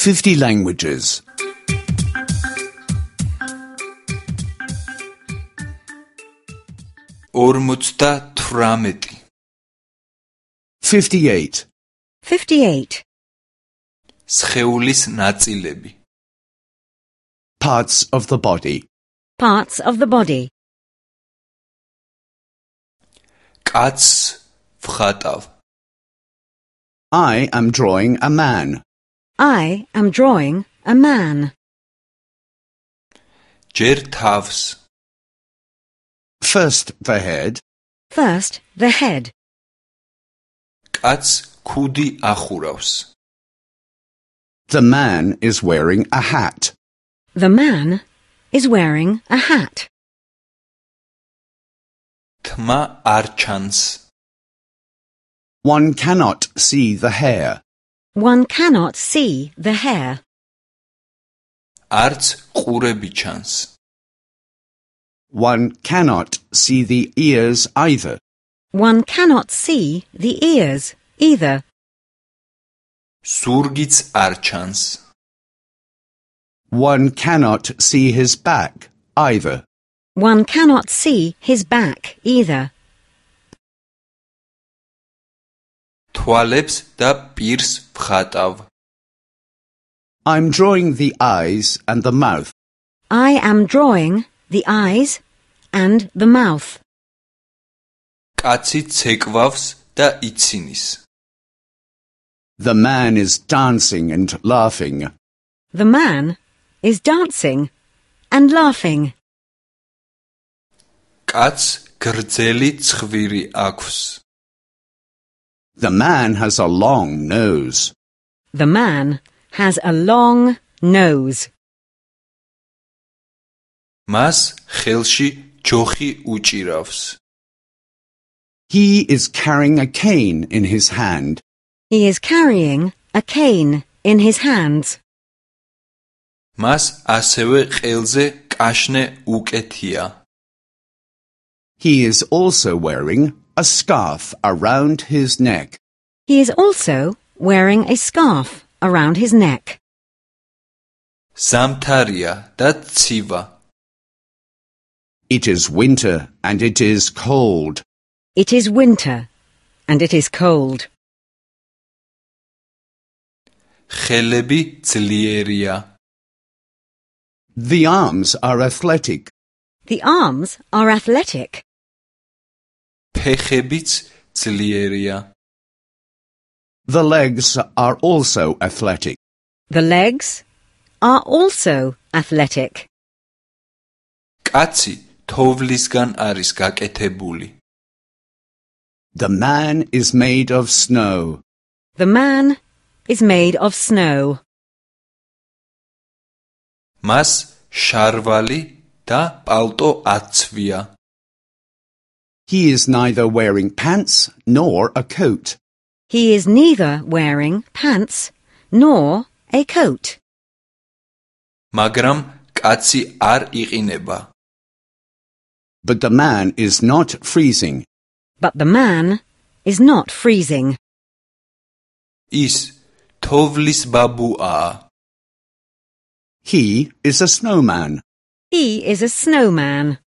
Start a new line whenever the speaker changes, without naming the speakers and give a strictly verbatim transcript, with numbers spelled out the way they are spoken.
fifty languages.
ორმოცდათვრამეტი
fifty-eight.
fifty-eight.
სხეულის ნაწილები
Parts of the body.
Parts of the body.
კაცს ვხატავ
I am drawing a man.
I am drawing a man.
ჯერ თავს
First the head,
First, the head.
კაცს ქუდი ახურავს
the man is wearing a hat.
The man is wearing a hat.
თმა არ ჩანს
One cannot see the hair.
One cannot see the hair.
არც ყურები ჩანს
One cannot see the ears either.
One cannot see the ears either.
ზურგიც არ ჩანს
One cannot see his back either.
One cannot see his back either.
თვალებს და პირს ვხატავ
I'm drawing the eyes and the mouth.
I am drawing the eyes and the mouth.
კაცი ცეკვავს და იცინის
The man is dancing and laughing.
The man is dancing and laughing.
კაცს გრძელი ცხვირი აქვს
The man has a long nose.
The man has a long nose.
მას ხელში ჯოხი უჭირავს
He is carrying a cane in his hand.
He is carrying a cane in his hands.
მას ასევე ყელზე კაშნე უკეთია
He is also wearing a scarf around his neck.
He is also wearing a scarf around his neck.
ზამთარია და ცივა
It is winter and it is cold.
It is winter and it is cold.
ხელები ძლიერია
The arms are athletic.
The arms are athletic.
ფეხებიც ძლიერია
The legs are also athletic.
The legs are also athletic.
კაცი თოვლისგან არის გაკეთებული
The man is made of snow.
The man is made of snow.
მას შარვალი და პალტო აცვია
He is neither wearing pants nor a coat.
He is neither wearing pants nor a coat.
მაგრამ კაცი არ იყინება
But the man is not freezing.
But the man is not freezing.
ის თოვლის ბაბუაა
He is a snowman.
He is a snowman.